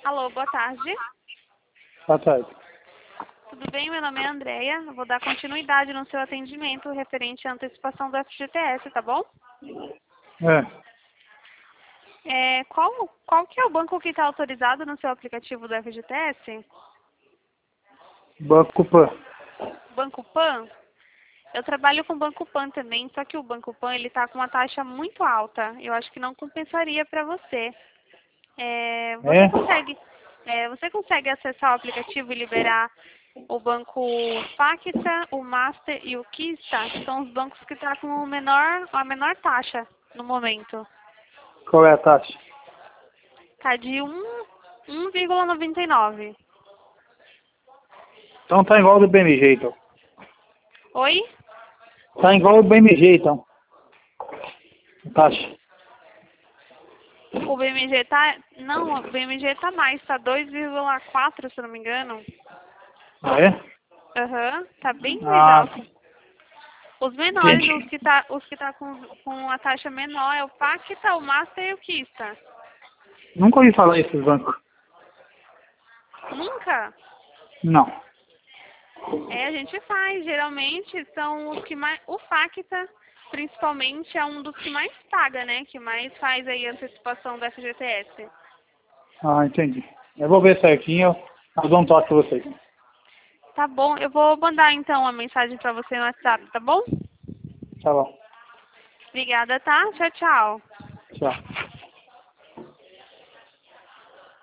Alô, boa tarde. Boa tarde. Tudo bem? Meu nome é Andréia. Eu vou dar continuidade no seu atendimento referente à antecipação do FGTS, tá bom? Qual que é o banco que está autorizado no seu aplicativo do FGTS? Banco Pan. Banco Pan? Eu trabalho com o Banco Pan também, só que o Banco Pan ele está com uma taxa muito alta. Eu acho que não compensaria para você. Você consegue acessar o aplicativo e liberar o banco Pacta, o Master e o Kista? São os bancos que estão com a menor taxa no momento. Qual é a taxa? Está de 1,99. Então tá igual ao do BMG, então. Oi? Tá igual ao do BMG, então. A taxa. O BMG tá... Não, o BMG tá mais, tá 2,4, se eu não me engano. Ah, é? Aham, tá bem mais Ah, alto. Os menores, entendi. os que tá com a taxa menor é o Pacta, o Master e o Kista. Nunca ouvi falar desses bancos. Nunca? Não. A gente faz, geralmente são os que mais... O Pacta, principalmente, é um dos que mais paga, né? Que mais faz aí a antecipação do FGTS. Ah, entendi. Eu vou ver certinho, eu dou um toque pra vocês. Tá bom, eu vou mandar então uma mensagem pra você no WhatsApp, tá bom? Tá bom. Obrigada, tá? Tchau, tchau. Tchau.